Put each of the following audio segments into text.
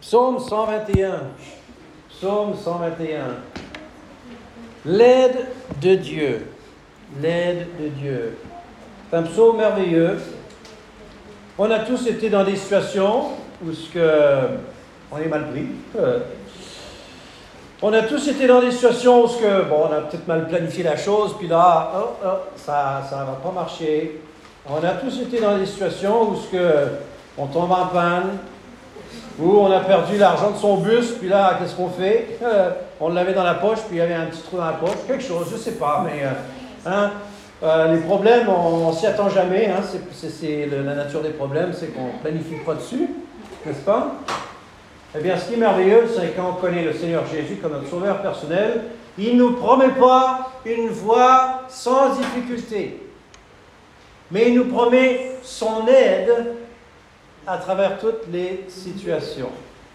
Psaume 121. Psaume 121. L'aide de Dieu. L'aide de Dieu. C'est un psaume merveilleux. On a tous été dans des situations où on est mal pris. On a tous été dans des situations où on a peut-être mal planifié la chose, puis là, ça ne va pas marcher. On a tous été dans des situations où on tombe en panne, où on a perdu l'argent de son bus, puis là, qu'est-ce qu'on fait? On l'avait dans la poche, puis il y avait un petit trou dans la poche, quelque chose, je ne sais pas, mais les problèmes, on ne s'y attend jamais. C'est la nature des problèmes, c'est qu'on ne planifie pas dessus, n'est-ce pas? Eh bien, ce qui est merveilleux, c'est quand on connaît le Seigneur Jésus comme notre sauveur personnel, il ne nous promet pas une voie sans difficulté, mais il nous promet son aide à travers toutes les situations.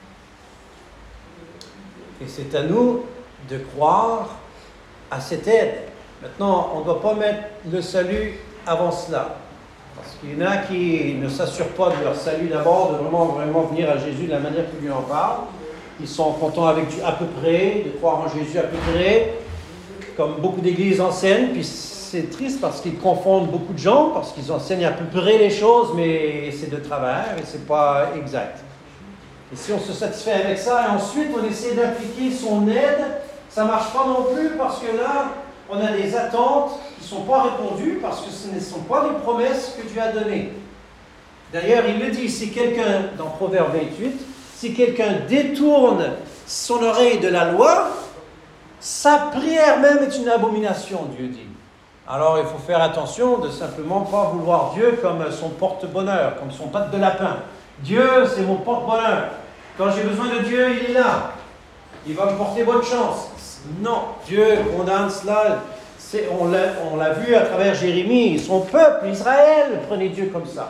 Et c'est à nous de croire à cette aide. Maintenant, on ne doit pas mettre le salut avant cela. Parce qu'il y en a qui ne s'assurent pas de leur salut d'abord, de vraiment venir à Jésus de la manière qu'il lui en parle. Ils sont contents avec Dieu à peu près, de croire en Jésus à peu près, comme beaucoup d'églises enseignent. Puis c'est triste parce qu'ils confondent beaucoup de gens, parce qu'ils enseignent à peu près les choses, mais c'est de travers et c'est pas exact. Et si on se satisfait avec ça et ensuite on essaie d'appliquer son aide, ça ne marche pas non plus parce que là, on a des attentes qui ne sont pas répondues parce que ce ne sont pas les promesses que Dieu a données. D'ailleurs, il le dit, si quelqu'un, dans Proverbe 28, si quelqu'un détourne son oreille de la loi, sa prière même est une abomination, Dieu dit. Alors, il faut faire attention de simplement pas vouloir Dieu comme son porte-bonheur, comme son patte de lapin. Dieu, c'est mon porte-bonheur. Quand j'ai besoin de Dieu, il est là. Il va me porter bonne chance. Non, Dieu condamne cela. On l'a vu à travers Jérémie. Son peuple, Israël, prenait Dieu comme ça.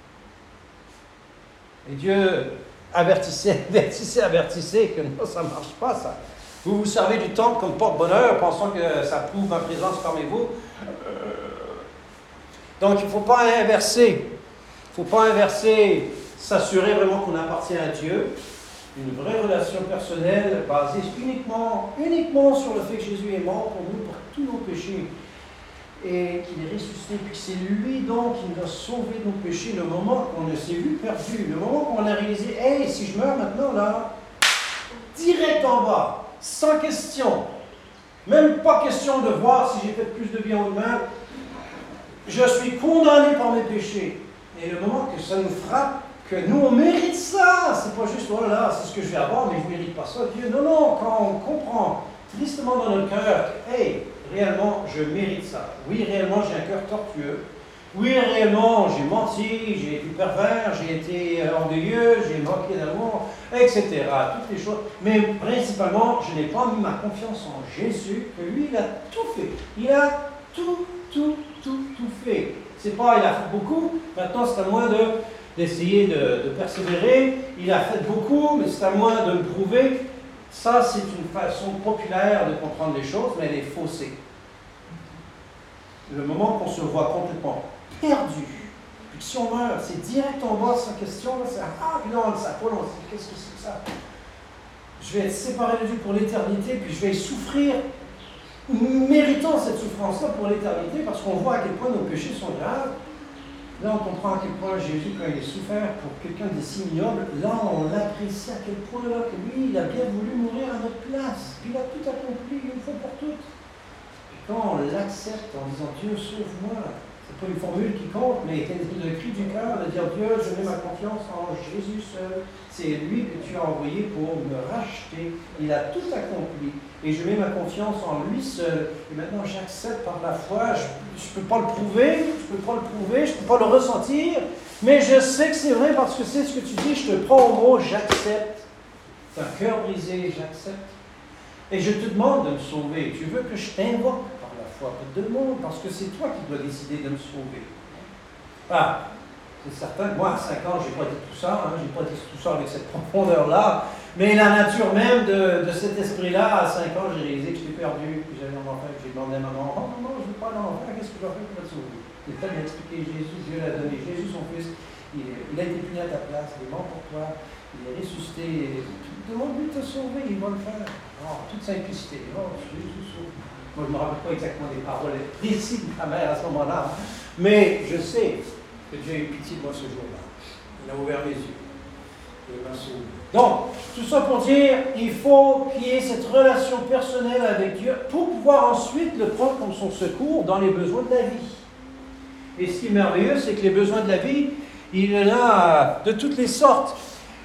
Et Dieu avertissait que non, ça ne marche pas, ça. Vous vous servez du temple comme porte-bonheur, pensant que ça prouve ma présence parmi vous. Donc, il ne faut pas inverser. Il ne faut pas inverser, s'assurer vraiment qu'on appartient à Dieu. Une vraie relation personnelle basée uniquement sur le fait que Jésus est mort pour nous, pour tous nos péchés, et qu'il est ressuscité, puis que c'est lui donc qui nous a sauvés de nos péchés, le moment qu'on s'est vu perdu, le moment qu'on a réalisé, hey, si je meurs maintenant, là, direct en bas, sans question, même pas question de voir si j'ai fait plus de bien ou de mal, je suis condamné par mes péchés. Et le moment que ça nous frappe, que nous, on mérite ça. C'est pas juste, oh là là, c'est ce que je vais avoir, mais je ne mérite pas ça. Dieu, non, quand on comprend tristement dans notre cœur, hey, réellement, je mérite ça. Oui, réellement, j'ai un cœur tortueux. Oui, réellement, j'ai menti, j'ai été pervers, j'ai été orgueilleux, j'ai moqué d'amour, etc. Toutes les choses. Mais principalement, je n'ai pas mis ma confiance en Jésus, que lui, il a tout fait. Il a tout fait. C'est pas, il a fait beaucoup. Maintenant, c'est à moi d'essayer de persévérer. Il a fait beaucoup, mais c'est à moi de le prouver. Ça, c'est une façon populaire de comprendre les choses, mais elle est faussée. Le moment qu'on se voit complètement perdu, puis que si on meurt, c'est direct en bas sans question, là, c'est non, ça pas long, qu'est-ce que c'est que ça? Je vais être séparé de Dieu pour l'éternité, puis je vais souffrir, méritant cette souffrance-là pour l'éternité, parce qu'on voit à quel point nos péchés sont graves. Là, on comprend à quel point Jésus, quand il a souffert pour quelqu'un de si ignoble, là, on l'apprécie à quel point, là, que lui, il a bien voulu mourir à notre place. Puis il a tout accompli une fois pour toutes. Et quand on l'accepte en disant « Dieu, sauve-moi », c'est pas une formule qui compte, mais le cri du cœur de dire « Dieu, je mets ma confiance en Jésus seul. C'est lui que tu as envoyé pour me racheter. Il a tout accompli. Et je mets ma confiance en lui seul. Et maintenant, j'accepte par la foi. Je ne peux pas le prouver, je ne peux pas le ressentir, mais je sais que c'est vrai parce que c'est ce que tu dis. Je te prends au mot, j'accepte. C'est un cœur brisé, j'accepte. Et je te demande de me sauver. Tu veux que je t'invoque par la foi, je te demande, parce que c'est toi qui dois décider de me sauver. C'est certain que moi, à 5 ans, je n'ai pas dit tout ça, je n'ai pas dit tout ça avec cette profondeur-là, mais la nature même de cet esprit-là, à 5 ans, j'ai réalisé que j'étais perdu, puis j'avais un enfant, puis j'ai demandé à maman, oh non, je ne veux pas l'enfant, qu'est-ce que je dois faire pour te sauver? J'ai tellement expliqué Jésus, Dieu l'a donné, Jésus son fils, il a été puni à ta place, il est mort pour toi, Il est ressuscité. Demande-lui de te sauver, il va le faire. Oh, toute simplicité. Oh, Jésus sauve. Moi, je ne me rappelle pas exactement des paroles précises de ma mère à ce moment-là. Mais je sais que Dieu a eu pitié de moi ce jour-là. Il a ouvert mes yeux. Et il m'a sauvé. Donc, tout ça pour dire, il faut qu'il y ait cette relation personnelle avec Dieu pour pouvoir ensuite le prendre comme son secours dans les besoins de la vie. Et ce qui est merveilleux, c'est que les besoins de la vie, il y en a de toutes les sortes.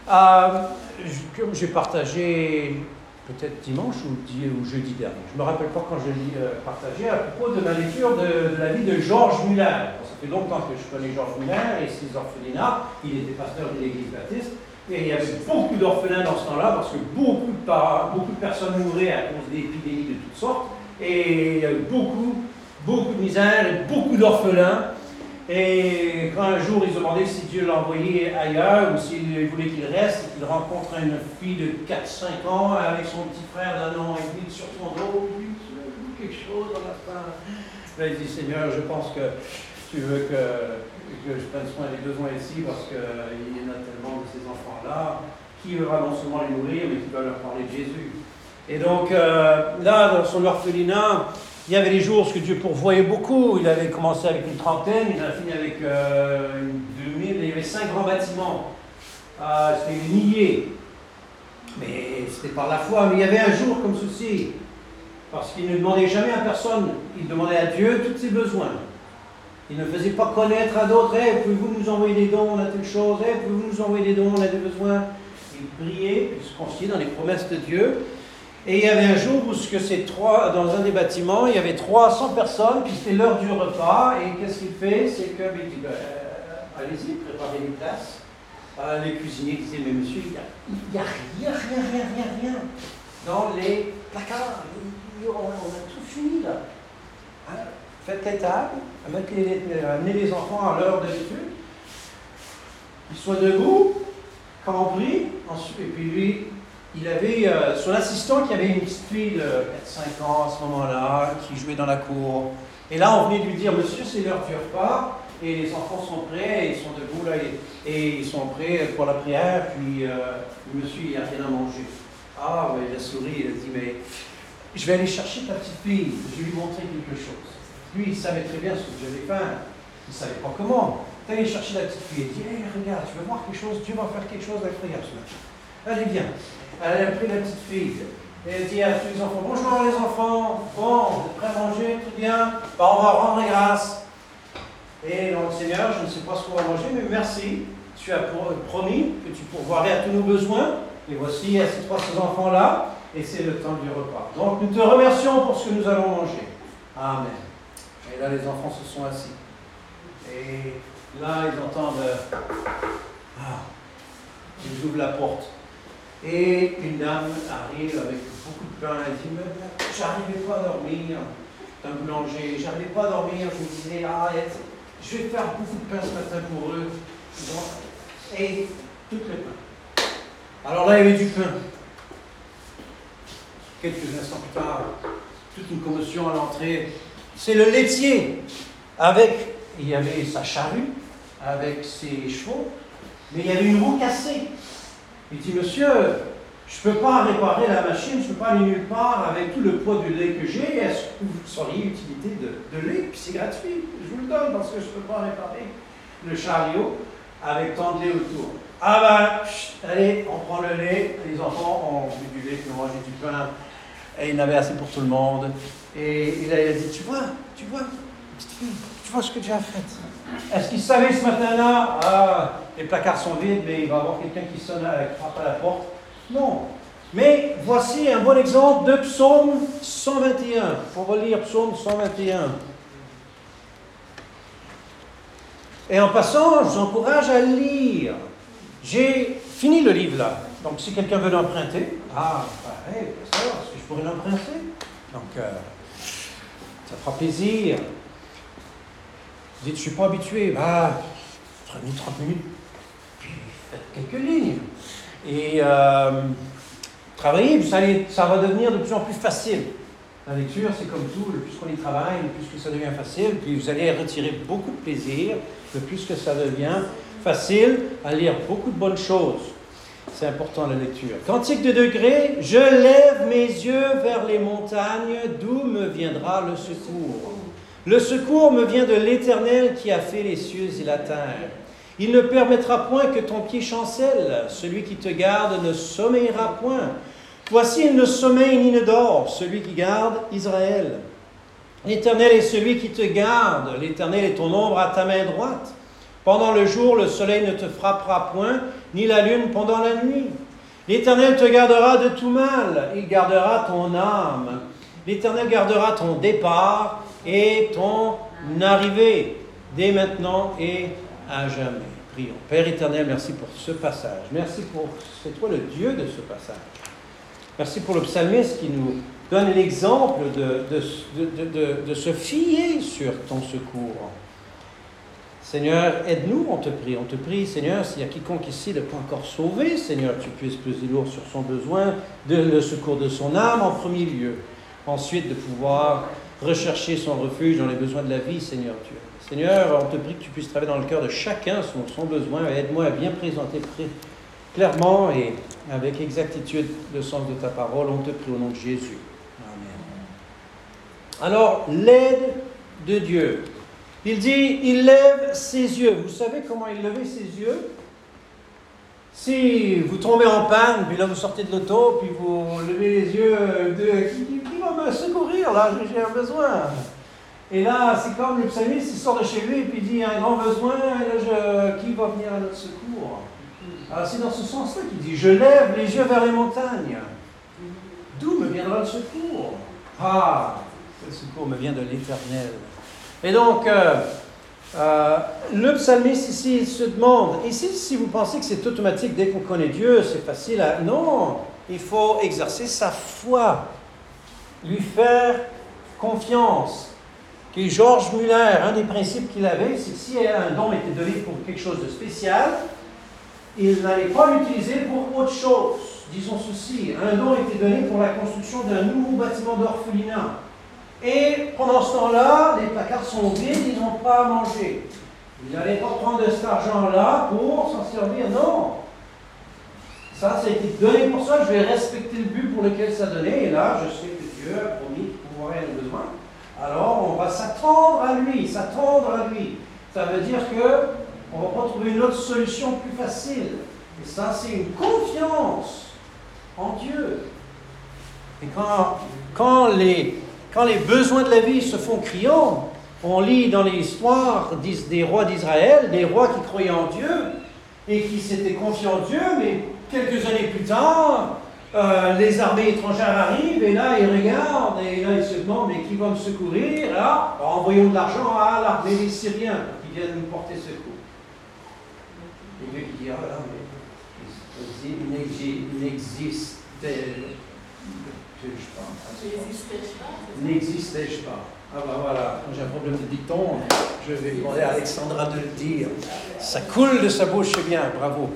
Comme j'ai partagé peut-être dimanche ou jeudi dernier, je ne me rappelle pas quand je l'ai partagé, à propos de ma lecture de la vie de Georges Muller. Ça fait longtemps que je connais Georges Muller et ses orphelinats. Il était pasteur de l'église baptiste. Et il y avait beaucoup d'orphelins dans ce temps-là, parce que beaucoup de personnes mouraient à cause d'épidémies de toutes sortes. Et il y avait beaucoup de misère et beaucoup d'orphelins. Et quand un jour ils demandaient si Dieu l'envoyait ailleurs ou s'il voulait qu'il reste, et qu'il rencontre une fille de 4-5 ans avec son petit frère d'un an et demi sur son dos, quelque chose dans la fin. Là, il dit, Seigneur, je pense que tu veux que je prenne soin des besoins ici, parce qu'il y en a tellement de ces enfants-là qui va non seulement les nourrir, mais qui va leur parler de Jésus. Et donc, là, dans son orphelinat, il y avait des jours où Dieu pourvoyait beaucoup. Il avait commencé avec une trentaine, il a fini avec 2000, il y avait 5 grands bâtiments. C'était des milliers. Mais c'était par la foi. Mais il y avait un jour comme ceci, parce qu'il ne demandait jamais à personne, il demandait à Dieu tous ses besoins. Il ne faisait pas connaître à d'autres, « Hey, pouvez-vous nous envoyer des dons, on a telle chose, hey, pouvez-vous nous envoyer des dons, on a des besoins. » Il priait, il se confiait dans les promesses de Dieu. Et il y avait un jour où dans un des bâtiments, il y avait 300 personnes, puis c'était l'heure du repas, et qu'est-ce qu'il fait? C'est que, il dit, allez-y, préparez les places. Les cuisiniers disaient, mais monsieur, il n'y a rien dans les placards. On a tout fini là. Hein? Faites les tables, amenez les enfants à l'heure d'habitude. Ils soient debout, quand on prie, ensuite, et puis lui, il avait son assistant qui avait une petite fille de 4-5 ans à ce moment-là, qui jouait dans la cour. Et là, on venait de lui dire, monsieur, c'est l'heure du repas, et les enfants sont prêts, et ils sont debout là, et ils sont prêts pour la prière, puis le monsieur, il n'a rien à manger. Ah, ouais, il a souri, il a dit, mais je vais aller chercher ta petite fille, je vais lui montrer quelque chose. Lui, il savait très bien ce que j'avais faim, il ne savait pas comment. Il est allé chercher la petite fille, il dit, hey, regarde, tu veux voir quelque chose, Dieu va faire quelque chose d'incroyable ce matin. Allez, viens. Elle a pris la petite fille. Et elle dit à tous les enfants, bonjour les enfants, bon, vous êtes prêts à manger, tout bien? Ben, on va rendre les grâces. Et donc, Seigneur, je ne sais pas ce qu'on va manger, mais merci. Tu as promis que tu pourvoirais à tous nos besoins. Et voici, assieds-toi à ces enfants-là, et c'est le temps du repas. Donc, nous te remercions pour ce que nous allons manger. Amen. Et là, les enfants se sont assis. Et là, ils entendent... ils ouvrent la porte. Et une dame arrive avec beaucoup de pain. Elle dit, mais j'arrivais pas à dormir. C'est un boulanger. J'arrivais pas à dormir. Je me disais, je vais faire beaucoup de pain ce matin pour eux. Et tout le pain. Alors là, il y avait du pain. Quelques instants plus tard, toute une commotion à l'entrée. C'est le laitier. Il y avait sa charrue, avec ses chevaux, mais il y avait une roue cassée. Il dit, monsieur, je ne peux pas réparer la machine, je ne peux pas aller nulle part avec tout le poids du lait que j'ai. Est-ce que vous sauriez utilité de lait? Puis c'est gratuit, je vous le donne parce que je ne peux pas réparer le chariot avec tant de lait autour. Ah ben, allez, on prend le lait, les enfants ont bu du lait, ils ont mangé du pain, et il y en avait assez pour tout le monde. Et il a dit, tu vois, petite fille, tu vois ce que Dieu a fait. Est-ce qu'il savait ce matin-là, les placards sont vides, mais il va y avoir quelqu'un qui sonne, qui frappe à la porte? Non. Mais voici un bon exemple de Psaume 121. On va lire Psaume 121. Et en passant, je vous encourage à le lire. J'ai fini le livre là. Donc si quelqu'un veut l'emprunter, pareil, est-ce que je pourrais l'emprunter? Donc, ça fera plaisir. Vous dites, je ne suis pas habitué. 30 minutes, puis faites quelques lignes. Et travaillez, ça va devenir de plus en plus facile. La lecture, c'est comme tout, le plus qu'on y travaille, le plus que ça devient facile, puis vous allez retirer beaucoup de plaisir, le plus que ça devient facile à lire beaucoup de bonnes choses. C'est important la lecture. Cantique de degrés, je lève mes yeux vers les montagnes, d'où me viendra le secours. Le secours me vient de l'Éternel qui a fait les cieux et la terre. Il ne permettra point que ton pied chancelle. Celui qui te garde ne sommeillera point. Voici, il ne sommeille ni ne dort, celui qui garde Israël. L'Éternel est celui qui te garde. L'Éternel est ton ombre à ta main droite. Pendant le jour, le soleil ne te frappera point, ni la lune pendant la nuit. L'Éternel te gardera de tout mal. Il gardera ton âme. L'Éternel gardera ton départ et ton arrivée, dès maintenant et à jamais. Prions. Père éternel, merci pour ce passage. Merci pour, c'est toi le Dieu de ce passage. Merci pour le psalmiste qui nous donne l'exemple de se fier sur ton secours. Seigneur, aide-nous, on te prie, Seigneur, s'il y a quiconque ici n'est pas encore sauvé, Seigneur, tu puisses peser lourd sur son besoin, le secours de son âme en premier lieu. Ensuite, de pouvoir rechercher son refuge dans les besoins de la vie, Seigneur Dieu. Seigneur, on te prie que tu puisses travailler dans le cœur de chacun son besoin. Aide-moi à bien présenter clairement et avec exactitude le sens de ta parole. On te prie au nom de Jésus. Amen. Alors, l'aide de Dieu. Il dit, il lève ses yeux. Vous savez comment il levait ses yeux? Si vous tombez en panne, puis là vous sortez de l'auto, puis vous levez les yeux qui va me secourir, là, j'ai un besoin. Et là, c'est comme le psalmiste, il sort de chez lui, et puis il dit, un grand besoin, et là, qui va venir à notre secours? Alors c'est dans ce sens-là qu'il dit, je lève les yeux vers les montagnes. D'où me viendra le secours? Ah, le secours me vient de l'Éternel. Et donc, le psalmiste ici, il se demande, ici, si vous pensez que c'est automatique, dès qu'on connaît Dieu, c'est facile à... Non, il faut exercer sa foi, lui faire confiance. Et Georges Muller, un des principes qu'il avait, c'est que si un don était donné pour quelque chose de spécial, il n'allait pas l'utiliser pour autre chose. Disons ceci, un don était donné pour la construction d'un nouveau bâtiment d'orphelinat. Et pendant ce temps-là, les placards sont vides, ils n'ont pas à manger. Ils n'allaient pas prendre de cet argent-là pour s'en servir, non. Ça a été donné pour ça, je vais respecter le but pour lequel ça a donné, et là, je sais que Dieu a promis de pouvoir à nos besoins. Alors, on va s'attendre à lui. Ça veut dire qu'on ne va pas trouver une autre solution plus facile. Et ça, c'est une confiance en Dieu. Et quand les besoins de la vie se font criants, on lit dans l'histoire des rois d'Israël, des rois qui croyaient en Dieu et qui s'étaient confiés en Dieu, mais quelques années plus tard, les armées étrangères arrivent et là ils regardent et là ils se demandent mais qui va me secourir? Ah, envoyons de l'argent à l'armée des Syriens qui viennent nous porter secours. Et Dieu qui dit ah là mais il n'existais-je pas. Ah ben voilà, quand j'ai un problème de dicton, je vais demander à Alexandra de le dire. Ça coule de sa bouche, c'est bien, bravo.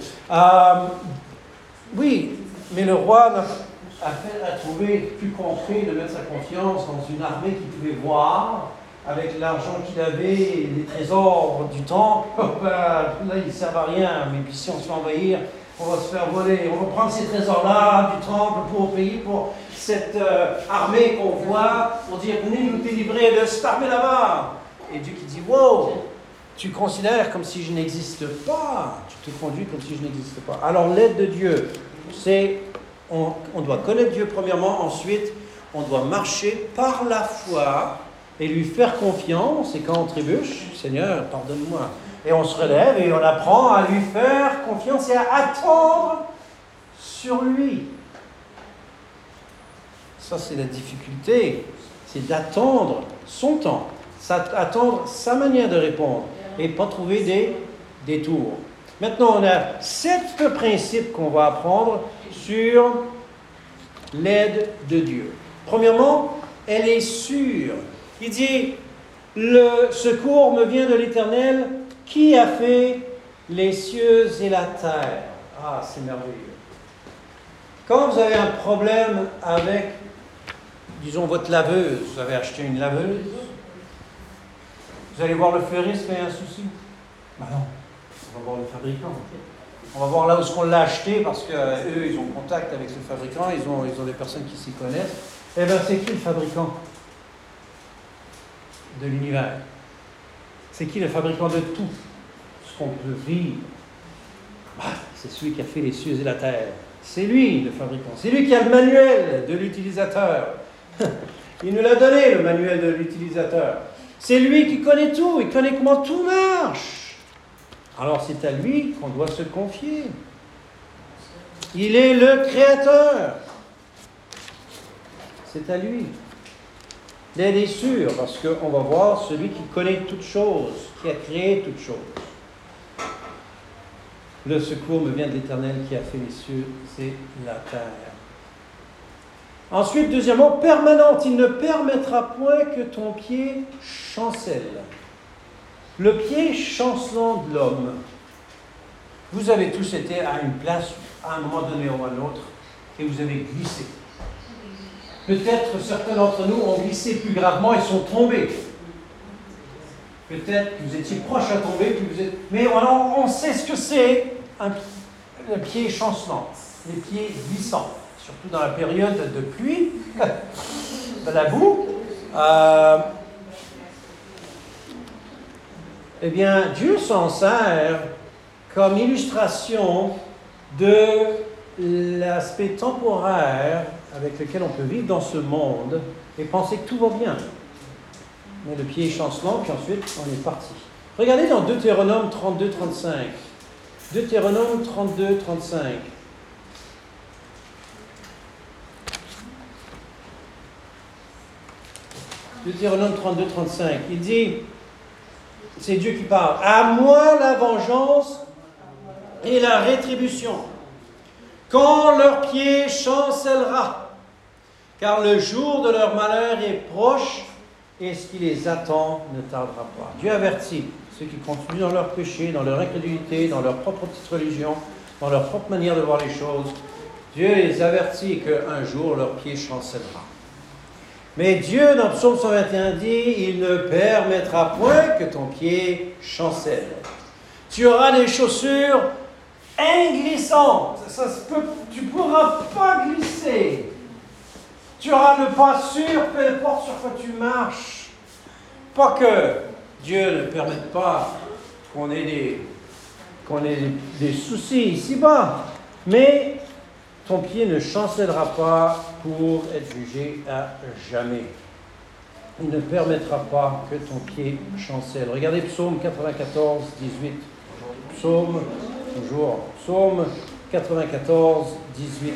Oui, mais le roi a trouvé plus compris de mettre sa confiance dans une armée qu'il pouvait voir, avec l'argent qu'il avait, les trésors du temple. Là, ils ne servent à rien, mais puis si on se fait envahir, on va se faire voler. On va prendre ces trésors-là du temple pour payer pour cette armée qu'on voit, pour dire venez nous délivrer de cette armée là-bas. Et Dieu qui dit wow, tu considères comme si je n'existe pas, tu te conduis comme si je n'existe pas. Alors l'aide de Dieu, c'est on doit connaître Dieu premièrement, ensuite on doit marcher par la foi et lui faire confiance. Et quand on trébuche, Seigneur, pardonne-moi. Et on se relève et on apprend à lui faire confiance et à attendre sur lui. Ça, c'est la difficulté, c'est d'attendre son temps, attendre sa manière de répondre et pas trouver des détours. Maintenant, on a 7 principes qu'on va apprendre sur l'aide de Dieu. Premièrement, elle est sûre. Il dit, le secours me vient de l'Éternel qui a fait les cieux et la terre. Ah, c'est merveilleux. Quand vous avez un problème avec, disons, votre laveuse, vous avez acheté une laveuse, vous allez voir le fleuriste quand il y a un souci? Ben non, on va voir le fabricant. On va voir là où est-ce qu'on l'a acheté, parce qu'eux, ils ont contact avec le fabricant, ils ont des personnes qui s'y connaissent. Eh bien, c'est qui le fabricant de l'univers? C'est qui le fabricant de tout ce qu'on peut vivre? C'est celui qui a fait les cieux et la terre. C'est lui le fabricant. C'est lui qui a le manuel de l'utilisateur. Il nous l'a donné, le manuel de l'utilisateur. C'est lui qui connaît tout. Il connaît comment tout marche. Alors c'est à lui qu'on doit se confier. Il est le créateur. C'est à lui. L'aide est sûre, parce qu'on va voir celui qui connaît toutes choses, qui a créé toutes choses. Le secours me vient de l'Éternel qui a fait les cieux et la terre. Ensuite, deuxièmement, permanente. Il ne permettra point que ton pied chancelle. Le pied chancelant de l'homme. Vous avez tous été à une place, à un moment donné ou à l'autre, et vous avez glissé. Peut-être certains d'entre nous ont glissé plus gravement et sont tombés. Peut-être que vous étiez proche à tomber, mais on sait ce que c'est, le pied chancelant, les pieds glissants, surtout dans la période de pluie, de la boue. Eh bien, Dieu s'en sert comme illustration de l'aspect temporaire avec lequel on peut vivre dans ce monde et penser que tout va bien. Mais le pied est chancelant, puis ensuite, on est parti. Regardez dans Deutéronome 32-35. Deutéronome 32-35. Deutéronome 32-35. Il dit, c'est Dieu qui parle, « À moi la vengeance et la rétribution, quand leur pied chancellera, car le jour de leur malheur est proche, et ce qui les attend ne tardera pas. » Dieu avertit ceux qui continuent dans leur péché, dans leur incrédulité, dans leur propre petite religion, dans leur propre manière de voir les choses. Dieu les avertit qu'un jour leur pied chancellera. Mais Dieu, dans Psaume 121, dit, il ne permettra point que ton pied chancelle. Tu auras des chaussures inglissantes. Tu ne pourras pas glisser. Tu auras le pas sûr, peu importe sur quoi tu marches. Pas que Dieu ne permette pas qu'on ait des soucis ici-bas, mais ton pied ne chancellera pas pour être jugé à jamais. Il ne permettra pas que ton pied chancelle. Regardez Psaume 94, 18. Psaume 94, 18.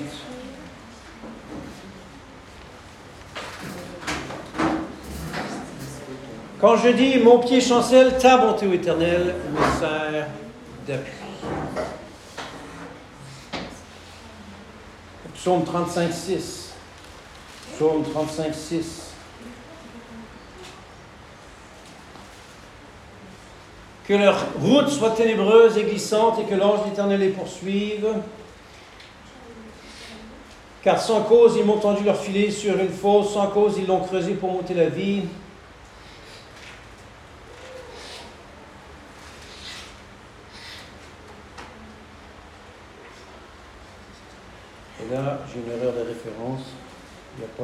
Quand je dis mon pied chancelle, ta bonté, ô Éternel, me sert d'appui. Psaume 35, 6. Psaume 35, 6. Que leur route soit ténébreuse et glissante et que l'ange d'Éternel les poursuive. Car sans cause, ils m'ont tendu leur filet sur une fosse, sans cause, ils l'ont creusé pour monter la vie. Et là, j'ai une erreur de référence. Il n'y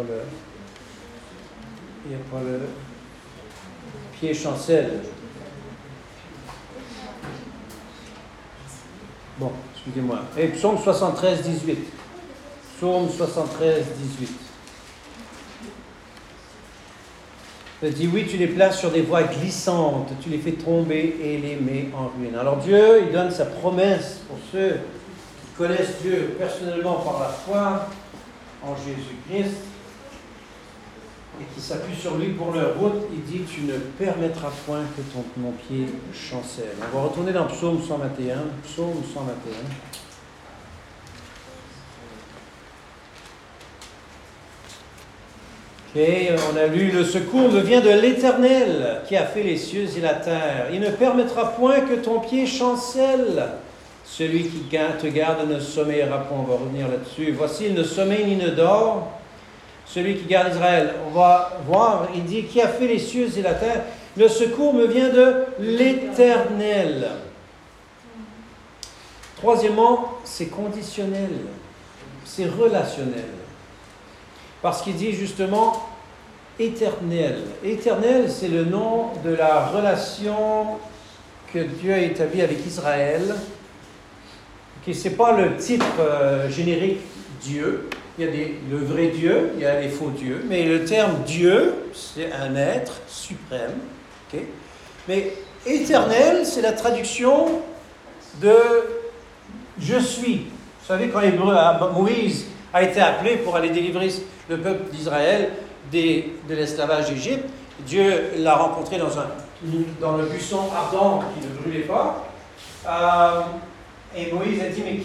a pas le pied chancelle. Bon, excusez-moi. Et Psaume 73, 18. Psaume 73, 18. Il dit, oui, tu les places sur des voies glissantes, tu les fais tomber et les mets en ruine. Alors Dieu, il donne sa promesse pour ceux qui connaissent Dieu personnellement par la foi en Jésus-Christ et qui s'appuient sur lui pour leur route. Il dit, tu ne permettras point que mon pied chancelle. On va retourner dans Psaume 121. Psaume 121. Ok, on a lu, le secours me vient de l'Éternel qui a fait les cieux et la terre. Il ne permettra point que ton pied chancelle. Celui qui te garde ne sommeillera point. On va revenir là-dessus. Voici, il ne sommeille ni ne dort. Celui qui garde Israël. On va voir, il dit, qui a fait les cieux et la terre. Le secours me vient de l'Éternel. Troisièmement, c'est conditionnel, c'est relationnel. Parce qu'il dit justement éternel. Éternel, c'est le nom de la relation que Dieu a établie avec Israël. Ce n'est pas le titre générique Dieu. Il y a le vrai Dieu, il y a les faux dieux. Mais le terme Dieu, c'est un être suprême. Okay? Mais éternel, c'est la traduction de je suis. Vous savez, quand Moïse a été appelé pour aller délivrer le peuple d'Israël de l'esclavage d'Égypte, Dieu l'a rencontré dans le buisson ardent qui ne brûlait pas. Et Moïse a dit, mais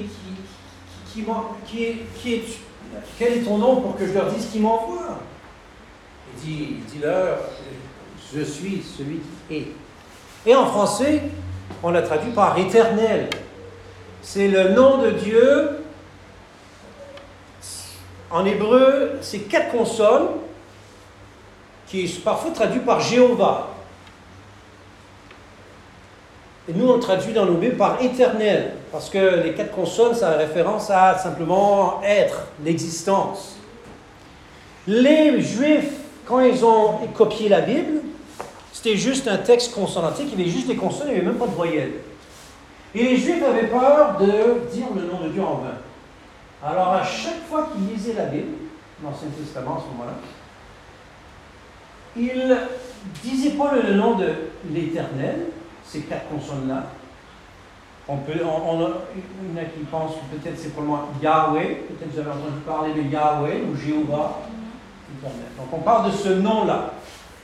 quel est ton nom pour que je leur dise qui m'envoie? Il dit leur, je suis celui qui est. Et en français, on l'a traduit par éternel. C'est le nom de Dieu. En hébreu, c'est 4 consonnes qui est parfois traduit par Jéhovah. Et nous, on traduit dans nos Bibles par éternel, parce que les 4 consonnes, ça a référence à simplement être, l'existence. Les Juifs, quand ils ont copié la Bible, c'était juste un texte consonantique, il y avait juste des consonnes, il n'y avait même pas de voyelles. Et les Juifs avaient peur de dire le nom de Dieu en vain. Alors, à chaque fois qu'ils lisaient la Bible, l'Ancien Testament à ce moment-là, ils ne disaient pas le nom de l'Éternel, ces 4 consonnes-là. Il y en a qui pensent que peut-être c'est pour moi Yahweh, peut-être vous avez entendu parler de Yahweh ou Jéhovah. Donc on parle de ce nom-là.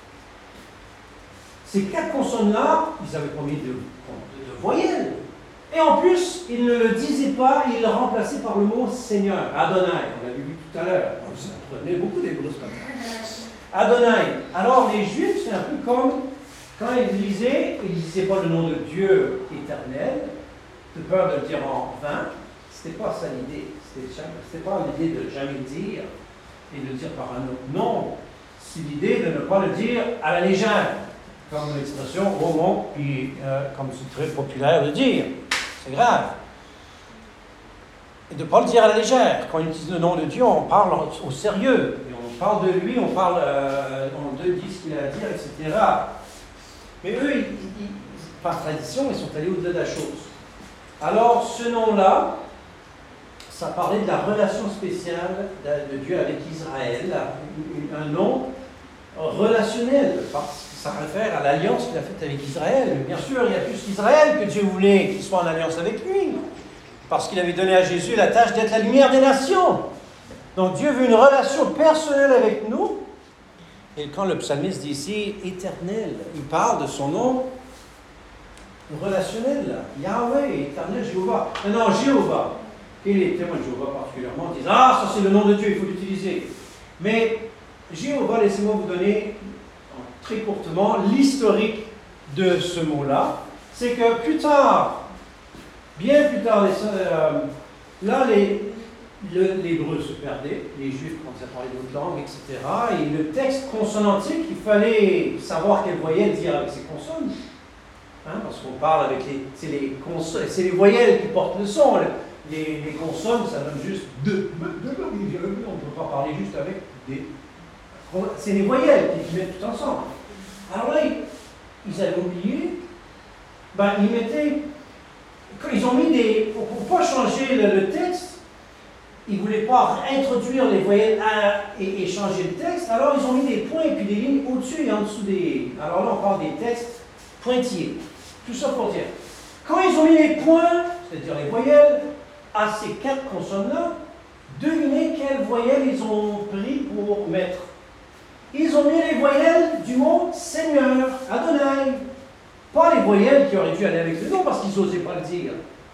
Ces 4 consonnes-là, ils avaient pas mis de voyelles. Et en plus, ils ne le disaient pas, ils le remplaçaient par le mot Seigneur, Adonai. On l'a vu tout à l'heure. Vous apprenez beaucoup d'hébreu ce matin. Adonai. Alors les Juifs, c'est un peu comme quand ils lisaient, ils ne disaient pas le nom de Dieu éternel, de peur de le dire en vain. Ce n'était pas ça l'idée. C'était pas l'idée de jamais dire et de le dire par un autre nom. C'est l'idée de ne pas le dire à la légère, comme l'expression au mot, puis comme c'est très populaire de dire. C'est grave. Et de ne pas le dire à la légère. Quand ils utilisent le nom de Dieu, on parle au sérieux. Et on parle de lui, on dit ce qu'il a à dire, etc. Mais eux, par tradition, ils sont allés au-delà de la chose. Alors, ce nom-là, ça parlait de la relation spéciale de Dieu avec Israël, un nom relationnel, parce que ça réfère à l'alliance qu'il a faite avec Israël. Bien sûr, il y a plus qu'Israël que Dieu voulait qu'il soit en alliance avec lui, parce qu'il avait donné à Jésus la tâche d'être la lumière des nations. Donc Dieu veut une relation personnelle avec nous. Et quand le psalmiste dit ici « éternel », il parle de son nom relationnel, Yahweh, éternel, Jéhovah. Maintenant, Jéhovah, et les témoins de Jéhovah particulièrement disent « Ah, ça c'est le nom de Dieu, il faut l'utiliser ». Mais Jéhovah, laissez-moi vous donner très courtement l'historique de ce mot-là. C'est que plus tard, bien plus tard, là, l'hébreu se perdait, les Juifs commençaient à parler d'autres langues, etc. Et le texte consonantique, il fallait savoir quelle voyelle dire avec ces consonnes. Parce qu'on parle avec c'est les voyelles qui portent le son. Les consonnes, ça donne juste de. On ne peut pas parler juste avec des. C'est les voyelles qui mettent tout ensemble. Alors là, ils avaient oublié. Ils mettaient. Quand ils ont mis des. Pour ne pas changer le texte, ils ne voulaient pas introduire les voyelles et changer le texte. Alors ils ont mis des points et puis des lignes au-dessus et en dessous des. Alors là, on parle des textes pointillés. Tout ça pour dire. Quand ils ont mis les points, c'est-à-dire les voyelles, à ces 4 consonnes-là, devinez quelles voyelles ils ont pris pour mettre. Ils ont mis les voyelles du mot Seigneur, Adonai. Pas les voyelles qui auraient dû aller avec le nom parce qu'ils n'osaient pas le dire.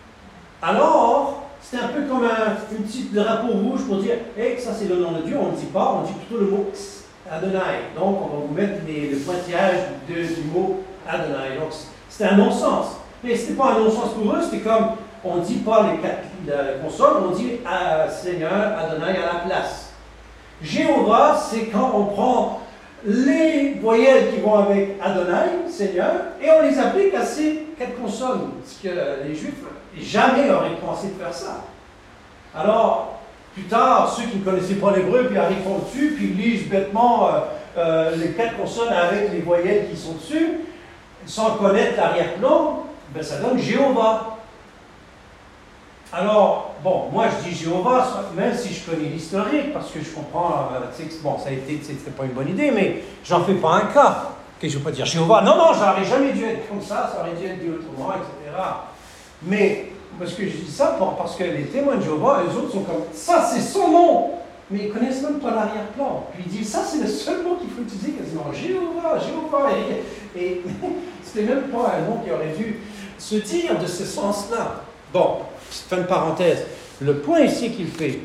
Alors, c'était un peu comme une petite drapeau rouge pour dire hey, ça c'est le nom de Dieu, on ne le dit pas, on dit plutôt le mot Adonai. Donc, on va vous mettre le pointillage du mot Adonai. Donc, c'était un non-sens. Mais ce n'était pas un non-sens pour eux, c'était comme on ne dit pas les 4 consonnes, on dit Seigneur, Adonai à la place. Jéhovah, c'est quand on prend les voyelles qui vont avec Adonai, Seigneur, et on les applique à ces 4 consonnes, ce que les Juifs jamais auraient pensé de faire ça. Alors, plus tard, ceux qui ne connaissaient pas l'hébreu, puis arrivent dessus, puis lisent bêtement les 4 consonnes avec les voyelles qui sont dessus, sans connaître l'arrière-plan, ben ça donne Jéhovah. Alors, bon, moi je dis Jéhovah, même si je connais l'historique, parce que je comprends, bon, c'était pas une bonne idée, mais j'en fais pas un cas. Que je ne veux pas dire Jéhovah, non, ça n'aurait jamais dû être comme ça aurait dû être dit autrement, etc. Mais, parce que je dis ça parce que les témoins de Jéhovah, eux autres sont comme, ça c'est son nom, mais ils ne connaissent même pas l'arrière-plan. Puis ils disent, ça c'est le seul mot qu'il faut utiliser quasiment, Jéhovah, et c'était même pas un nom qui aurait dû se dire de ce sens-là. Bon, fin de parenthèse. Le point ici qu'il fait,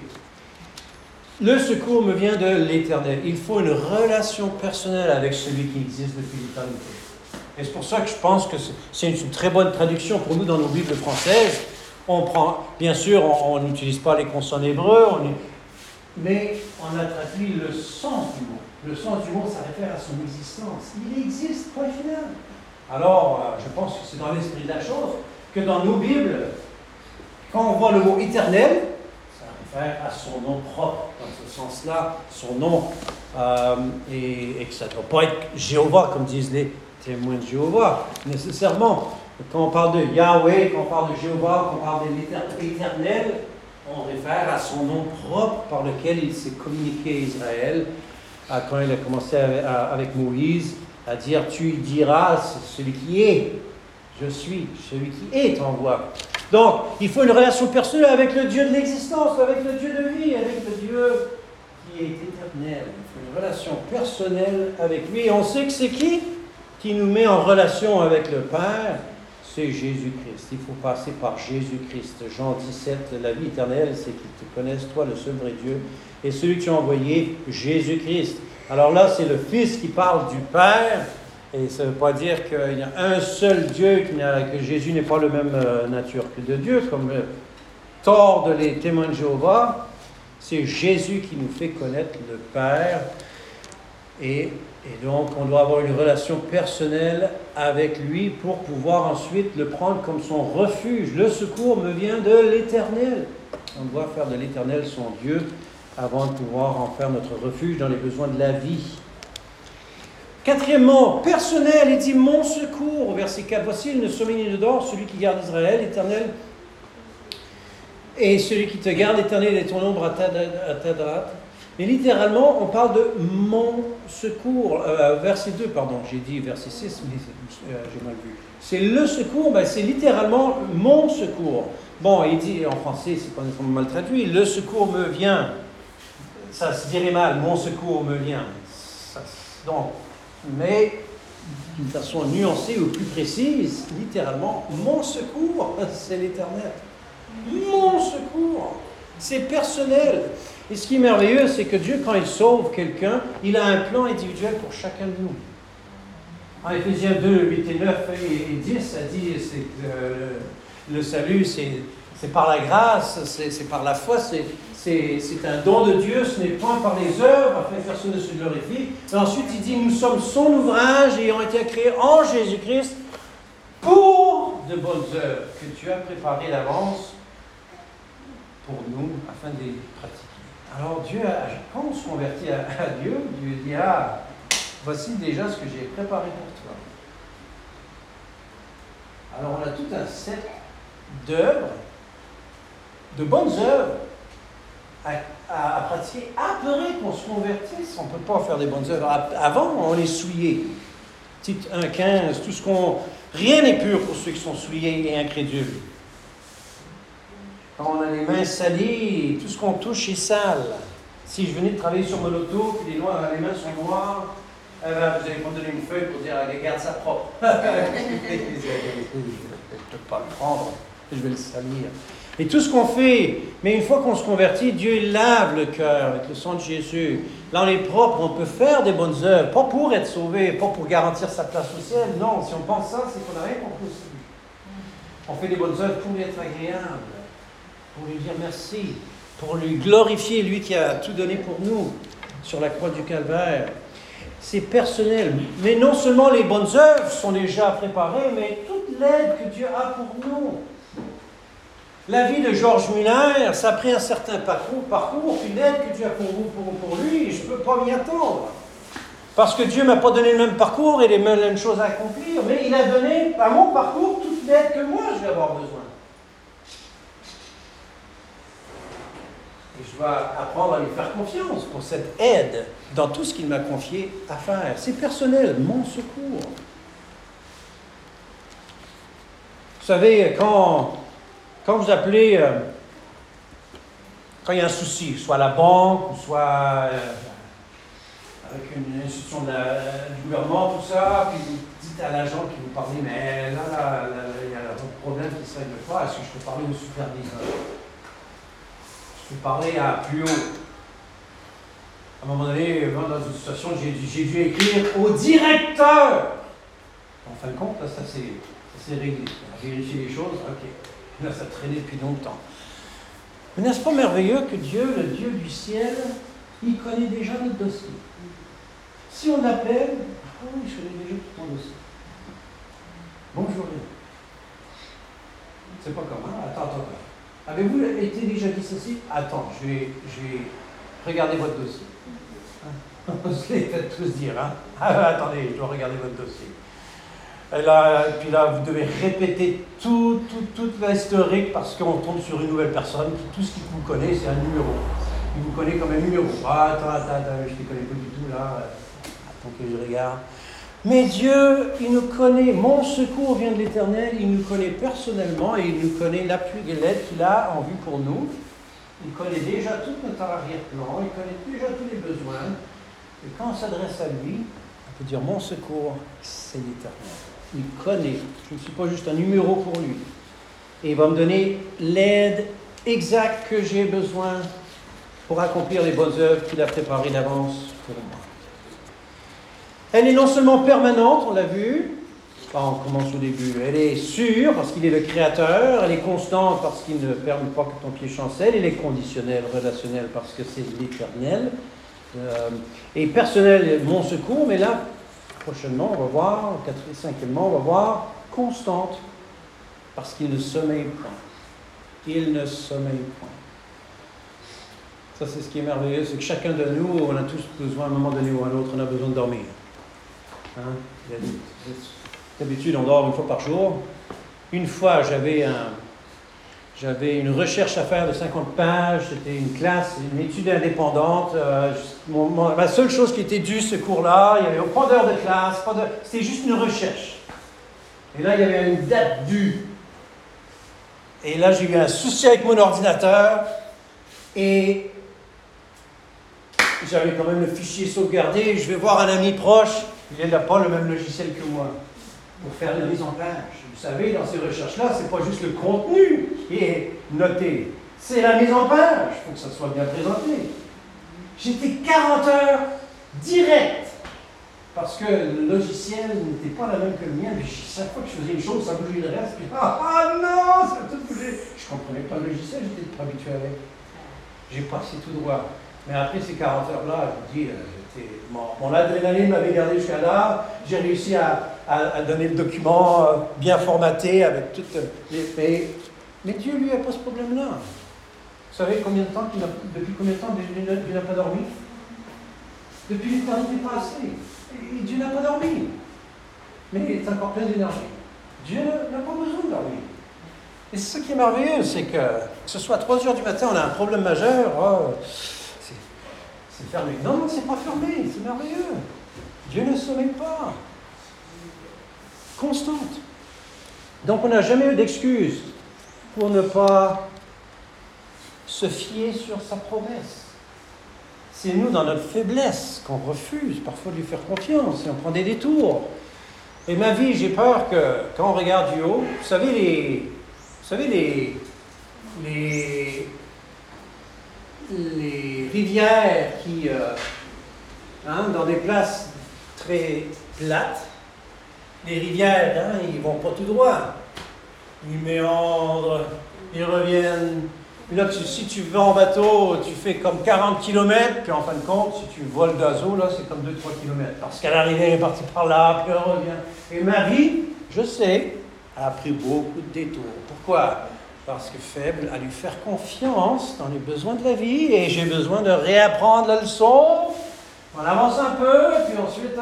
le secours me vient de l'Éternel. Il faut une relation personnelle avec celui qui existe depuis l'éternité. Et c'est pour ça que je pense que c'est une très bonne traduction pour nous dans nos Bibles françaises. On prend, bien sûr, on n'utilise pas les consonnes hébreux, mais on a traduit le sens du mot. Le sens du mot, ça réfère à son existence. Il existe, point final. Alors, je pense que c'est dans l'esprit de la chose que dans nos Bibles, quand on voit le mot éternel, ça réfère à son nom propre, dans ce sens-là, son nom, et que ça ne doit pas être Jéhovah, comme disent les témoins de Jéhovah, nécessairement. Quand on parle de Yahweh, quand on parle de Jéhovah, quand on parle de l'éternel, on réfère à son nom propre par lequel il s'est communiqué à Israël, quand il a commencé avec Moïse, à dire, tu diras, celui qui est, je suis, celui qui est t'envoie. Donc, il faut une relation personnelle avec le Dieu de l'existence, avec le Dieu de vie, avec le Dieu qui est éternel. Il faut une relation personnelle avec lui. Et on sait que c'est qui nous met en relation avec le Père? C'est Jésus-Christ. Il faut passer par Jésus-Christ. Jean 17, la vie éternelle, c'est qu'ils te connaissent, toi, le seul vrai Dieu, et celui que tu as envoyé, Jésus-Christ. Alors là, c'est le Fils qui parle du Père, et ça ne veut pas dire qu'il y a un seul Dieu, que Jésus n'est pas la même nature que de Dieu, comme tordent les témoins de Jéhovah. C'est Jésus qui nous fait connaître le Père, et donc on doit avoir une relation personnelle avec lui pour pouvoir ensuite le prendre comme son refuge. Le secours me vient de l'Éternel. On doit faire de l'Éternel son Dieu avant de pouvoir en faire notre refuge dans les besoins de la vie. Quatrièmement, personnel, il dit mon secours, verset 4. Voici, il ne sommeille ni ne dort, celui qui garde Israël, l'Éternel, et celui qui te garde, l'Éternel est ton ombre à ta droite. Mais littéralement, on parle de mon secours. Verset 2, pardon, j'ai dit verset 6, mais j'ai mal vu. C'est le secours, c'est littéralement mon secours. Bon, il dit en français, c'est pas nécessairement mal traduit, le secours me vient. Ça se dirait mal, mon secours me vient. Donc, mais d'une façon nuancée ou plus précise, littéralement, mon secours, c'est l'Éternel. Mon secours, c'est personnel. Et ce qui est merveilleux, c'est que Dieu, quand il sauve quelqu'un, il a un plan individuel pour chacun de nous. En Éphésiens 2, 8 et 9 et 10, ça dit que le salut, c'est par la grâce, c'est par la foi, c'est un don de Dieu, ce n'est point par les œuvres, afin que personne ne se glorifie. Et ensuite, il dit, nous sommes son ouvrage et ayant été créés en Jésus-Christ pour de bonnes œuvres que tu as préparées d'avance pour nous, afin de les pratiquer. Alors Dieu, quand on se convertit à Dieu, Dieu dit, voici déjà ce que j'ai préparé pour toi. Alors on a tout un set d'œuvres, de bonnes œuvres à pratiquer après qu'on se convertisse. On ne peut pas faire des bonnes œuvres. Avant, on est souillé. Tite 1,15, tout ce qu'on... Rien n'est pur pour ceux qui sont souillés et incrédules. Quand on a les mains salies, tout ce qu'on touche est sale. Si je venais de travailler sur mon auto, puis les mains sont noires, vous allez me donner une feuille pour dire garde ça propre. Je ne peux pas le prendre, je vais le salir. Et tout ce qu'on fait, mais une fois qu'on se convertit, Dieu lave le cœur avec le sang de Jésus. Là, on est propre, on peut faire des bonnes œuvres, pas pour être sauvé, pas pour garantir sa place au ciel. Non, si on pense ça, c'est qu'on n'a rien compris aussi. On fait des bonnes œuvres pour lui être agréable, pour lui dire merci, pour lui glorifier, lui qui a tout donné pour nous sur la croix du Calvaire. C'est personnel. Mais non seulement les bonnes œuvres sont déjà préparées, mais toutes toute l'aide que Dieu a pour nous. La vie de Georges Muller, ça a pris un certain parcours, puis l'aide que Dieu a pour vous, pour lui, je ne peux pas m'y attendre. Parce que Dieu ne m'a pas donné le même parcours et les mêmes choses à accomplir, mais il a donné à mon parcours toute l'aide que moi je vais avoir besoin. Et je dois apprendre à lui faire confiance pour cette aide dans tout ce qu'il m'a confié à faire. C'est personnel, mon secours. Vous savez, quand vous appelez, quand il y a un souci, soit à la banque, ou soit avec une institution du gouvernement, tout ça, puis vous dites à l'agent qui vous parle, mais là, il y a un problème qui ne se règle pas, est-ce que je peux parler au superviseur? Je peux parler à plus haut. À un moment donné, dans une situation, j'ai dû écrire au directeur. En fin de compte, là, ça c'est réglé. On a vérifié les choses, ok. Là, ça traînait depuis longtemps. Mais n'est-ce pas merveilleux que Dieu, le Dieu du ciel, il connaît déjà notre dossier. Si on l'appelle, ah oui, je connais déjà tout ton dossier. Bonjour. C'est pas comment? Attends. Avez-vous été déjà dissocié? Attends, je vais regarder votre dossier. Vous les faites tous dire, hein? Attendez, je dois regarder votre dossier. Et puis là, vous devez répéter toute l'historique parce qu'on tombe sur une nouvelle personne. Tout ce qu'il vous connaît, c'est un numéro. Il vous connaît comme un numéro. Ah, attends, je ne te connais pas du tout là. Attends que je regarde. Mais Dieu, il nous connaît. Mon secours vient de l'Éternel. Il nous connaît personnellement et il nous connaît l'appui et l'aide qu'il a en vue pour nous. Il connaît déjà tout notre arrière-plan. Il connaît déjà tous les besoins. Et quand on s'adresse à lui, on peut dire mon secours, c'est l'Éternel. Il connaît. Je ne suis pas juste un numéro pour lui. Et il va me donner l'aide exacte que j'ai besoin pour accomplir les bonnes œuvres qu'il a préparées d'avance pour moi. Elle est non seulement permanente, on l'a vu, on commence au début, elle est sûre parce qu'il est le Créateur, elle est constante parce qu'il ne permet pas que ton pied chancelle, elle est conditionnelle, relationnelle parce que c'est l'Éternel, et personnelle, mon secours, mais là, prochainement, on va voir, cinquièmement, on va voir constante parce qu'il ne sommeille point. Il ne sommeille point. Ça, c'est ce qui est merveilleux, c'est que chacun de nous, on a tous besoin, à un moment donné ou à un autre, on a besoin de dormir. Hein? D'habitude, on dort une fois par jour. Une fois, j'avais une recherche à faire de 50 pages, c'était une classe, une étude indépendante. La seule chose qui était due ce cours-là, il n'y avait pas d'heure de classe, c'était juste une recherche. Et là, il y avait une date due. Et là, j'ai eu un souci avec mon ordinateur et j'avais quand même le fichier sauvegardé. Je vais voir un ami proche, il n'a pas le même logiciel que moi pour faire la mise en page. Vous savez, dans ces recherches-là, ce n'est pas juste le contenu qui est noté, c'est la mise en page. Il faut que ça soit bien présenté. J'étais 40 heures direct parce que le logiciel n'était pas la même que le mien. Puis chaque fois que je faisais une chose, ça bougeait le reste. Puis, non, ça a tout bougé. Je ne comprenais pas le logiciel, j'étais pas habitué avec. J'ai passé tout droit. Mais après ces 40 heures-là, je vous dis, mon adrénaline m'avait gardé jusqu'à là. J'ai réussi à donner le document bien formaté avec toutes les... Mais Dieu, lui, n'a pas ce problème-là. Vous savez depuis combien de temps Dieu n'a pas dormi? Depuis l'éternité passée. Et Dieu n'a pas dormi. Mais il est encore plein d'énergie. Dieu n'a pas besoin de dormir. Et c'est ça qui est merveilleux, c'est que ce soit à 3 heures du matin, on a un problème majeur, c'est fermé. Non, c'est pas fermé, c'est merveilleux. Dieu ne sommeille pas. Constante. Donc on n'a jamais eu d'excuse pour ne pas se fier sur sa promesse. C'est nous, dans notre faiblesse, qu'on refuse parfois de lui faire confiance et on prend des détours. Et ma vie, j'ai peur que quand on regarde du haut, vous savez les rivières qui, dans des places très plates, les rivières, ils ne vont pas tout droit. Ils méandrent, ils reviennent. Et là, si tu vas en bateau, tu fais comme 40 km, puis en fin de compte, si tu voles d'oiseau, là, c'est comme 2-3 km. Parce qu'à l'arrivée, elle est partie par là, puis elle revient. Et ma vie, je sais, a pris beaucoup de détours. Pourquoi? Parce que faible à lui faire confiance dans les besoins de la vie et j'ai besoin de réapprendre la leçon. On avance un peu, puis ensuite,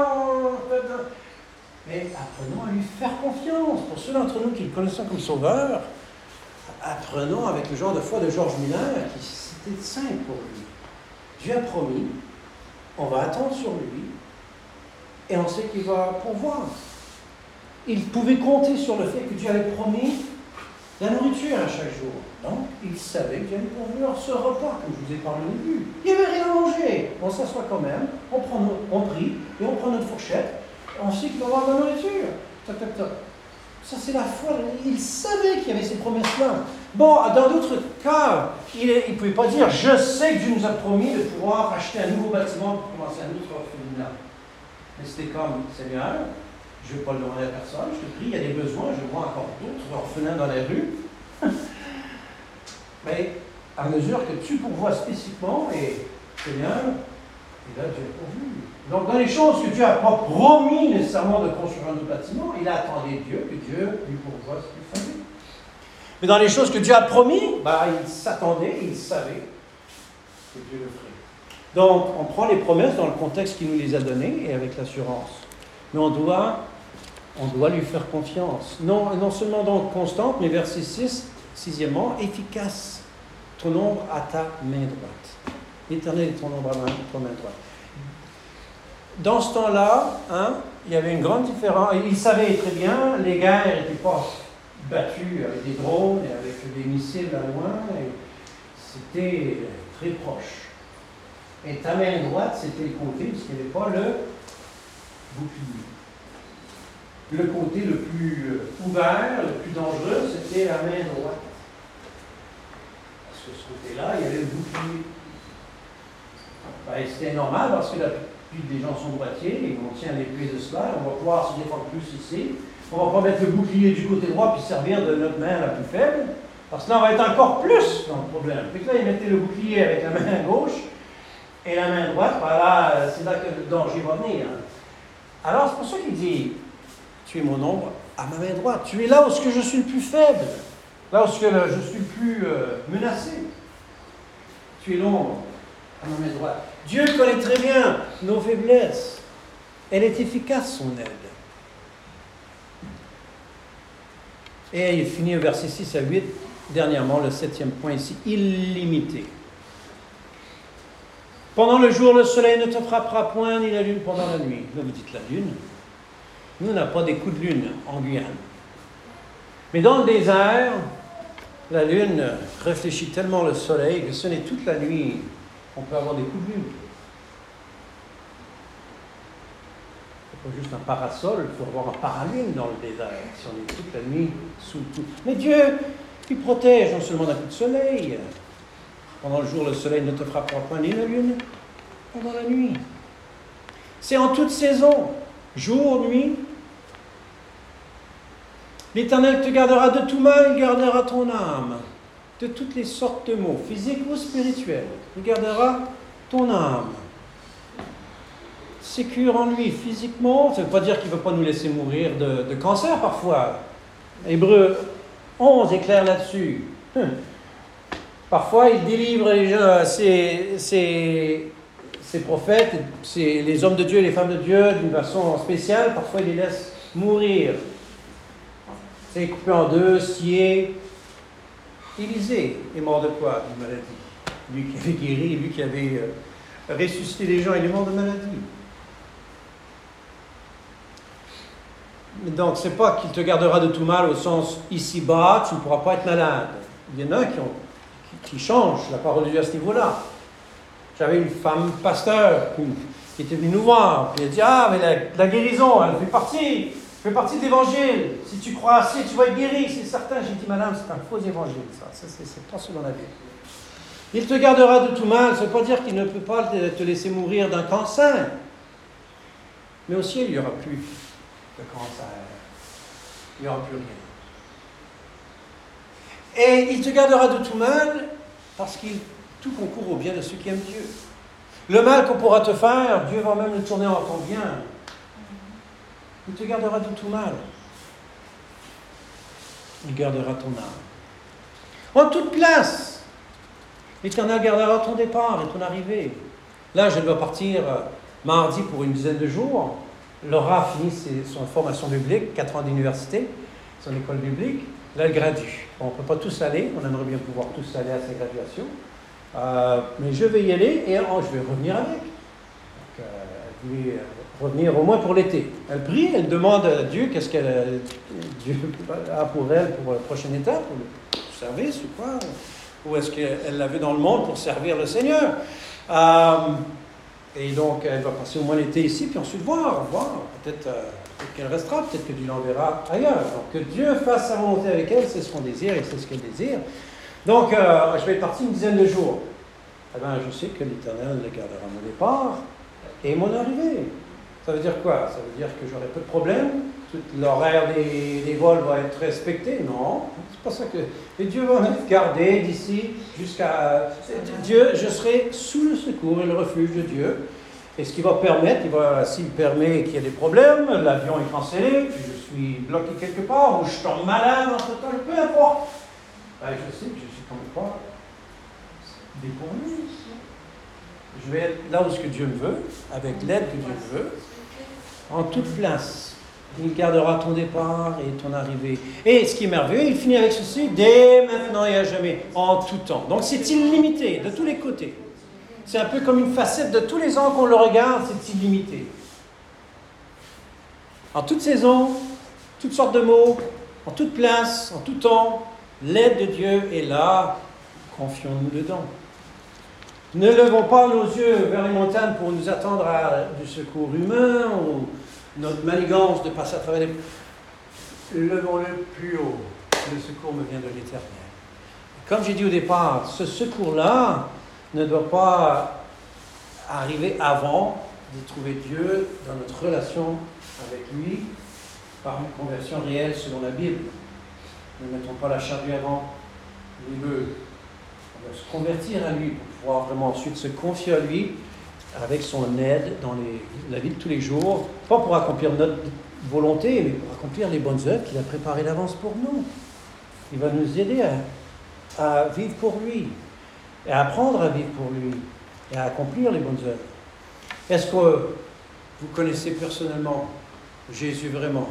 mais apprenons à lui faire confiance. Pour ceux d'entre nous qui le connaissent comme sauveur, apprenons avec le genre de foi de Georges Miller, qui c'était simple pour lui. Dieu a promis, on va attendre sur lui, et on sait qu'il va pourvoir. Il pouvait compter sur le fait que Dieu avait promis la nourriture à chaque jour. Donc, il savait que Dieu allait pourvoir ce repas, comme je vous ai parlé au début. Il n'y avait rien à manger. On s'assoit quand même, on prie, et on prend notre fourchette, on sait qu'il va y avoir de la nourriture. Toc, toc, toc. Ça, c'est la foi. Il savait qu'il y avait ces promesses-là. Bon, dans d'autres cas, il ne pouvait pas dire « Je sais que Dieu nous a promis de pouvoir acheter un nouveau bâtiment pour commencer un autre orphelinat. » Mais c'était comme « Seigneur, je ne vais pas le demander à personne, je te prie, il y a des besoins, je vois encore d'autres orphelins dans les rues. » Mais à mesure que tu pourvois spécifiquement, et Seigneur, et là Dieu a pourvu. Donc dans les choses que Dieu n'a pas promis nécessairement de construire un nouveau bâtiment, il attendait Dieu, que Dieu lui pourvoie ce qu'il fallait. Mais dans les choses que Dieu a promis, il s'attendait, il savait que Dieu le ferait. Donc on prend les promesses dans le contexte qu'il nous les a données et avec l'assurance. Mais on doit lui faire confiance. Non seulement donc constante, mais verset 6, sixièmement, efficace. Ton ombre à ta main droite. L'Éternel est ton ombre à ta main droite. Dans ce temps-là, il y avait une grande différence. Il savait très bien, les guerres n'étaient pas battues avec des drones et avec des missiles à loin. C'était très proche. Et ta main droite, c'était le côté, puisqu'il n'y avait pas le bouclier. Le côté le plus ouvert, le plus dangereux, c'était la main droite. Parce que ce côté-là, il y avait le bouclier. C'était normal parce que la plupart des gens sont droitiers et on tient l'épée de cela, on va pouvoir se défendre plus ici. On ne va pas mettre le bouclier du côté droit puis servir de notre main la plus faible, parce que là on va être encore plus dans le problème. Puis là, ils mettaient le bouclier avec la main gauche et la main droite, c'est là que le danger va venir. Alors c'est pour ça qu'il dit, tu es mon ombre à ma main droite. Tu es là où je suis le plus faible, là où je suis le plus menacé. Tu es l'ombre à ma main droite. Dieu connaît très bien nos faiblesses. Elle est efficace, son aide. Et il finit au verset 6 à 8, dernièrement, le 7e point ici, illimité. Pendant le jour, le soleil ne te frappera point, ni la lune pendant la nuit. Là, vous dites la lune. Nous, on n'a pas des coups de lune en Guyane. Mais dans le désert, la lune réfléchit tellement le soleil que ce n'est toute la nuit. On peut avoir des coups de lune. C'est pas juste un parasol, il faut avoir un paralune dans le désert, si on est toute la nuit sous tout. Mais Dieu, il protège non seulement d'un coup de soleil. Pendant le jour, le soleil ne te frappera pas, ni la lune pendant la nuit. C'est en toute saison, jour, nuit. L'Éternel te gardera de tout mal, il gardera ton âme. De toutes les sortes de maux, physiques ou spirituels. Il gardera ton âme. Sécure en lui physiquement. Ça ne veut pas dire qu'il ne veut pas nous laisser mourir de cancer parfois. Hébreux 11 est clair là-dessus. Parfois, il délivre les gens, ses prophètes, les hommes de Dieu et les femmes de Dieu d'une façon spéciale. Parfois, il les laisse mourir. C'est coupé en deux, scié. Élisée est mort de quoi? D'une maladie. Lui qui avait guéri, lui qui avait ressuscité les gens, il est mort de maladie. Donc, ce n'est pas qu'il te gardera de tout mal au sens ici-bas, tu ne pourras pas être malade. Il y en a qui changent la parole de Dieu à ce niveau-là. J'avais une femme pasteur qui était venue nous voir, puis elle a dit, ah, mais la guérison, elle fait partie de l'évangile. Si tu crois assez, tu vas être guéri, c'est certain. J'ai dit, madame, c'est un faux évangile, ça c'est pas selon la Bible. Il te gardera de tout mal, ça ne veut pas dire qu'il ne peut pas te laisser mourir d'un cancer. Mais au ciel, il n'y aura plus de cancer. Il n'y aura plus rien. Et il te gardera de tout mal parce qu'il tout concourt au bien de ceux qui aiment Dieu. Le mal qu'on pourra te faire, Dieu va même le tourner en ton bien. Il te gardera de tout mal. il gardera ton âme. En toute place, l'Éternel gardera ton départ et ton arrivée. Là, je dois partir mardi pour une dizaine de jours. Laura a fini son formation biblique, 4 ans d'université, son école biblique. Là, elle gradue. On ne peut pas tous aller, on aimerait bien pouvoir tous aller à sa graduation. Mais je vais y aller et je vais revenir avec. Donc, elle voulait revenir au moins pour l'été. Elle prie, elle demande à Dieu qu'est-ce qu'elle Dieu a pour elle pour la prochaine étape, pour le service ou quoi. Ou est-ce qu'elle l'avait dans le monde pour servir le Seigneur. Et donc, elle va passer au moins l'été ici, puis ensuite voir. Peut-être qu'elle restera, peut-être que Dieu l'enverra ailleurs. Donc, que Dieu fasse sa volonté avec elle, c'est ce qu'on désire et c'est ce qu'elle désire. Donc, je vais être parti une dizaine de jours. Eh bien, je sais que l'Éternel gardera mon départ et mon arrivée. Ça veut dire quoi? Ça veut dire que j'aurai peu de problèmes, tout l'horaire des vols va être respecté? Non, c'est pas ça que... Et Dieu va me garder d'ici jusqu'à... Dieu, je serai sous le secours et le refuge de Dieu. Et ce qui va permettre, s'il permet qu'il y ait des problèmes, l'avion est cancellé, puis je suis bloqué quelque part, ou je tombe malade en ce temps, peu importe. Ben, je sais que je suis comme pas dépourvu. Je vais être là où ce que Dieu me veut, avec l'aide que Dieu veut, en toute place. Il gardera ton départ et ton arrivée. Et ce qui est merveilleux, il finit avec ceci, dès maintenant et à jamais, en tout temps. Donc c'est illimité, de tous les côtés. C'est un peu comme une facette de tous les ans qu'on le regarde, c'est illimité. En toute saison, toutes sortes de mots, en toute place, en tout temps, l'aide de Dieu est là, confions-nous dedans. Ne levons pas nos yeux vers les montagnes pour nous attendre à du secours humain ou notre manigance de passer à travers les... Levons-le plus haut. Le secours me vient de l'Éternel. Comme j'ai dit au départ, ce secours-là ne doit pas arriver avant de trouver Dieu dans notre relation avec lui par une conversion réelle selon la Bible. Ne mettons pas la charrue avant les bœufs. On doit se convertir à lui pour pouvoir vraiment ensuite se confier à lui avec son aide dans la vie de tous les jours, pas pour accomplir notre volonté, mais pour accomplir les bonnes œuvres qu'il a préparées d'avance pour nous. Il va nous aider à vivre pour lui, et à apprendre à vivre pour lui, et à accomplir les bonnes œuvres. Est-ce que vous connaissez personnellement Jésus vraiment?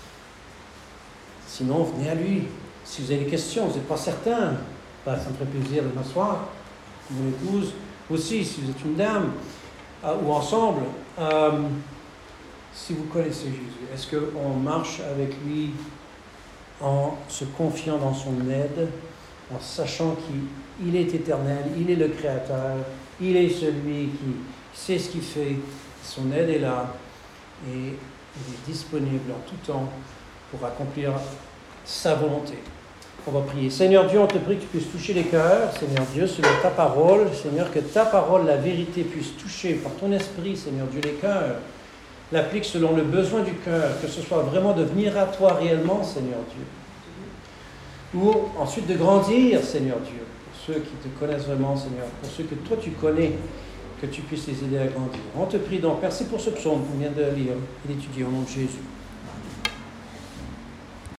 Sinon, venez à lui. Si vous avez des questions, vous n'êtes pas certain, ça me ferait plaisir de m'asseoir. Mon épouse aussi, si vous êtes une dame, ou ensemble, si vous connaissez Jésus, est-ce qu'on marche avec lui en se confiant dans son aide, en sachant qu'il est éternel, il est le Créateur, il est celui qui sait ce qu'il fait, son aide est là, et il est disponible en tout temps pour accomplir sa volonté. On va prier. Seigneur Dieu, on te prie que tu puisses toucher les cœurs. Seigneur Dieu, selon ta parole. Seigneur, que ta parole, la vérité, puisse toucher par ton esprit, Seigneur Dieu, les cœurs. L'applique selon le besoin du cœur. Que ce soit vraiment de venir à toi réellement, Seigneur Dieu. Ou ensuite de grandir, Seigneur Dieu. Pour ceux qui te connaissent vraiment, Seigneur. Pour ceux que toi tu connais, que tu puisses les aider à grandir. On te prie donc. Merci pour ce psaume qu'on vient de lire et d'étudier au nom de Jésus.